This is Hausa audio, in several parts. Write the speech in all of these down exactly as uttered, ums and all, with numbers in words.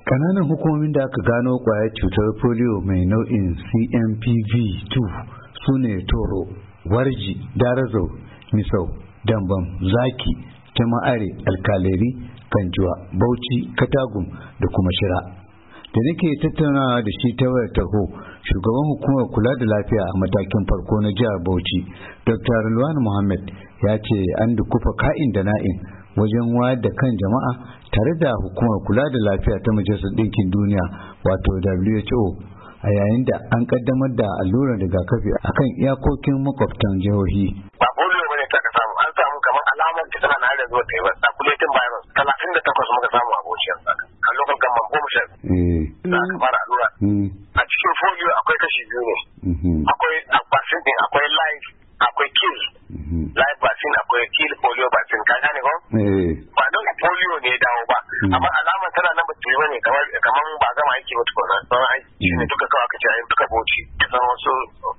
Ƙananan hukumomin da aka gano ƙwayar cutar polio mai nau'in C M P V two su ne Toro, Warji, Darazau, Misau, Dambam, Zaki, Jama'are, Alkaleri, Kanjuwa, Bauchi, Katagum da kuma Shira. Da nake tattaunawa da shi ta wayar taho, shugaban hukumar kula da lafiya a matakin farko na jihar Bauchi, Doctor Rilwan Muhammad, ya ce an dukufa ka'in da na'in wajen wayar da kan jama'a tare da hukumar kula da lafiya ta Majalisar Ɗinkin Duniya wato W H O a yayin da an kaddamar da allurar rigakafi akan iyakokin makwabtan jihohi. Ba polio bane ta ka samu, an samu kamar alamar ta tana na da zuwa ta yi ba. Circulating virus talatin da takwas muka samu a Bauchi yanzu a local government goma sha biyu. Da aka fara allura. A cikin polio akwai kashi biyu ne. Akwai vaccine din, akwai live, akwai kill. Live vaccine akwai kill polio vaccine, ka gane ko? Ba don polio ne ya dawo ba, amma alamar tana nan ba ta yi bane kamar kamar ba gama aiki ba tukuna. Don aiki shine duka kawai aka ce a duka Bauchi. Kusan wasu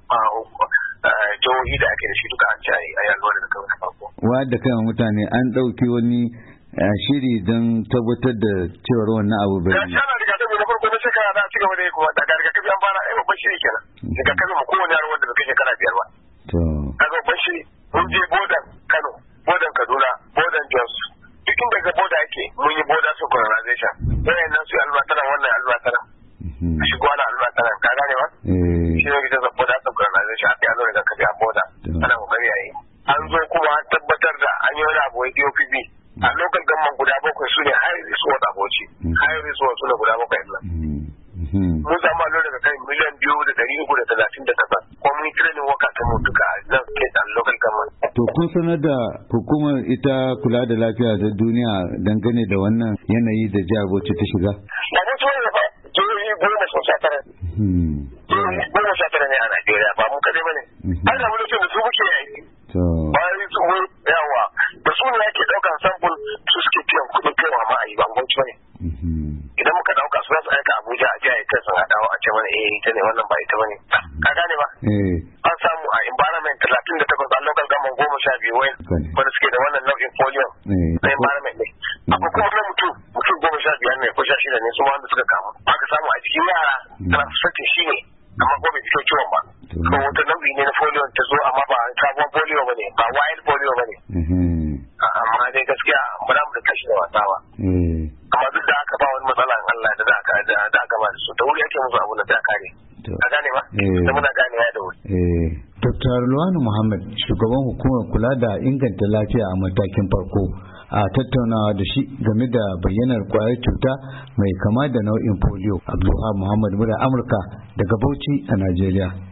jihohi da ake da shi duka an ce a yi allura da kawai na farko. Wa da kan mutane an ɗauki wani shiri don tabbatar da cewar wannan abu bai yi. Ya na rigakafi na farko na shekara za a ci gaba da yi kuma daga rigakafi an fara ai babban shiri kenan. Rigakafi ma kowane yaro wanda bai kai shekara biyar ba. Daga babban shiri mun je bodan Kano, bodan Kaduna, bodan Jos. Duk inda ga boda yake mun yi boda synchronization. Wayan nan su yi alluwa tana wannan alluwa tana. A shigo ana alluwa tana ka gane ba? Shi ne gidan boda synchronization a kai alluwa rigakafi a boda. Ana kokari a yi. An zo kuma an tabbatar da an yi wani abu wai D O P V. A local government guda bakwai su ne high risk ward a Bauchi. High risk ward su ne guda bakwai nan. Mun samu alluwa daga kai miliyan biyu da ɗari uku da talatin da takwas. Kuma mun yi training worker ta mu duka a nan state and local government. To kun sanar da hukumar ita kula da lafiya ta duniya dangane da wannan yanayi da jihar Bauchi ta shiga? Da Bauchi wani ba jihohi goma sun sha tara. Jihohi goma sha tara ne a Najeriya ba mu kaɗai ba ne. Har da wani da su muke aiki. Bayan su yawa da su ne ake ɗaukan sample su suke biyan kuɗin kaiwa ma a yi ba Bauchi ba ne. Idan muka ɗauka su za su aika Abuja a jiya ita sun haɗawa a ce mana eh ita ne wannan ba ita ba ne. Ka gane ba? An samu a environment talatin da takwas a local government goma sha biyu wai wanda suke da wannan nau'in polio na environment ne. Akwai kuma na mutum mutum goma sha biyar ne ko sha shida ne su ma wanda suka kamu. Aka samu a cikin yara transfecting shi ne amma ko bai fito ciwon ba. Ko wata nau'i ne na polio ta zo amma ba sabon polio ba ne ba wild polio ba ne. Amma dai gaskiya ba za mu da kashi da wasa ba. Amma duk da aka ba wani matsala in Allah da aka da aka ba su da wuri ake musu abu na da kare. Ka gane ba? Da muna gane ya da wuri. Doctor Rilwan Muhammad, shugaban hukumar kula da inganta lafiya a matakin farko, a tattaunawa da shi game da bayyanar kwayar cuta mai kama da nau'in polio. Abdulwahab Muhammad, murar Amurka daga Bauchi a Najeriya.